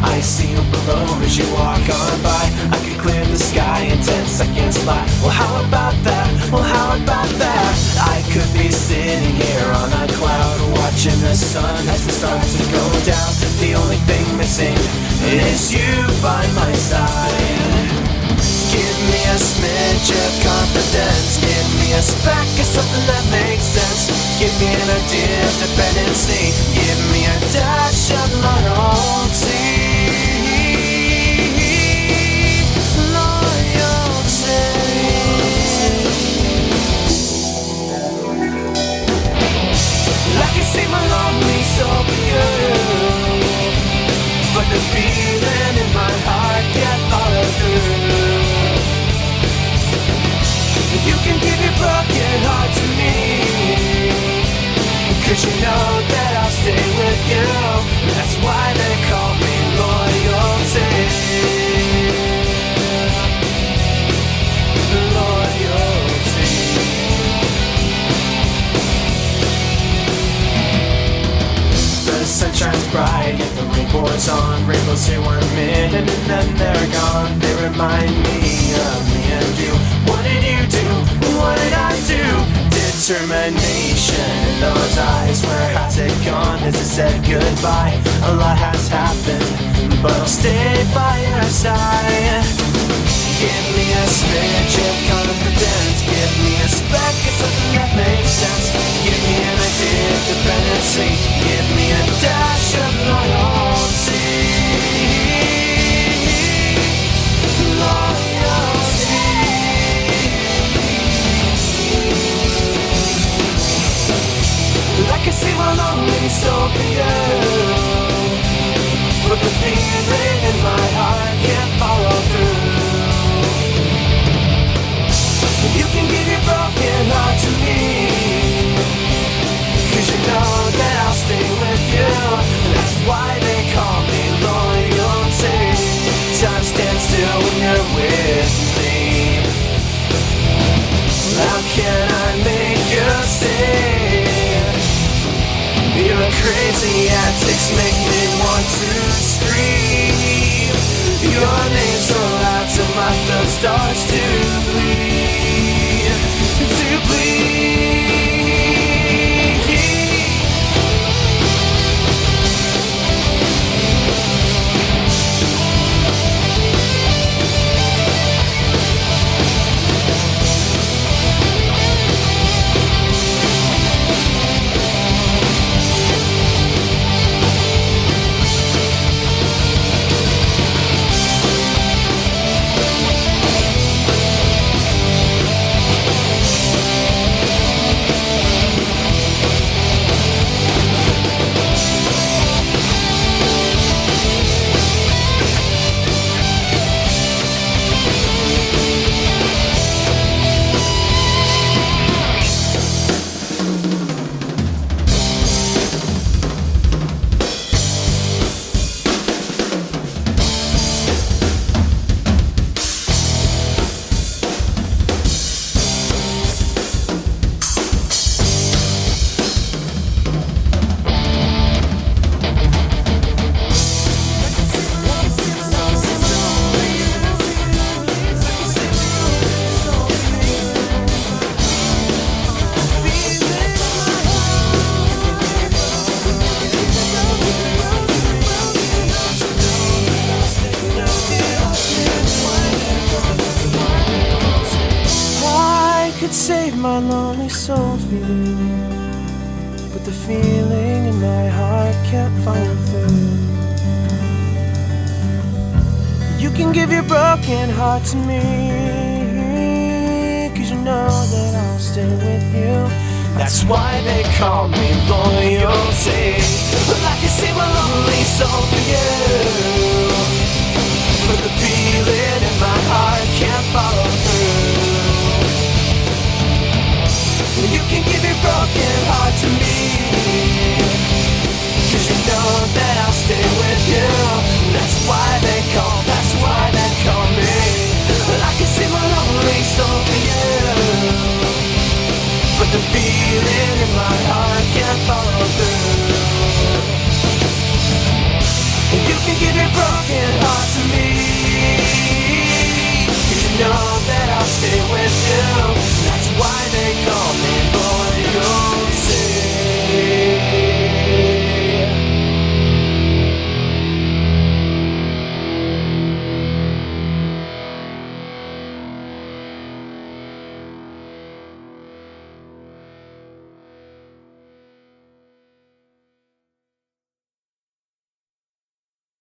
I see you below as you walk on by. I could clear the sky in 10 seconds flat. Well, how about that? Well, how about that? I could be sitting here on a cloud, watching the sun as it starts to go down. The only thing missing is you by my side. Give me a smidge of confidence. Give me a speck of something that makes sense. Give me an idea of dependency. Give me a dash of loyalty. I can see my lonely soul for you, but the feeling in my heart can't follow through. You can give your broken heart to me, 'cause you know that I'll stay with you. That's why they call me loyalty. Loyalty. The sun shines bright and the rain pours on. Rainbows here 1 minute and then they're gone. They remind me of me and you. What did you do? What did I do? Determination in those eyes. Where has it gone? Has it said goodbye? A lot has happened, but I'll stay by your side. Give me a smidge of confidence. Give me a speck of something that makes sense. Give me an idea of dependency. Give me a dash of loyalty. Loyalty. I can see my lonely soul for you, but the feeling in my heart can't follow through. You can give your broken heart to me, 'cause you know that I'll stay with you. That's why they call me loyalty. Time stands still when you're with me. How can I make you see? Your crazy antics make me want to scream. Your name so loud till my throat starts to bleed. To bleed. Save my lonely soul for you, but the feeling in my heart can't follow through. You can give your broken heart to me, 'cause you know that I'll stay with you. That's why they call me loyalty. I can save my lonely soul for you, but the feeling in my heart can't follow through. You can give your broken heart to me, 'cause you know that I'll stay with you. That's why they call me. I can see my lonely soul for you, but the feeling in my heart can't follow through. give your broken heart to me, 'cause you know that I'll stay with you.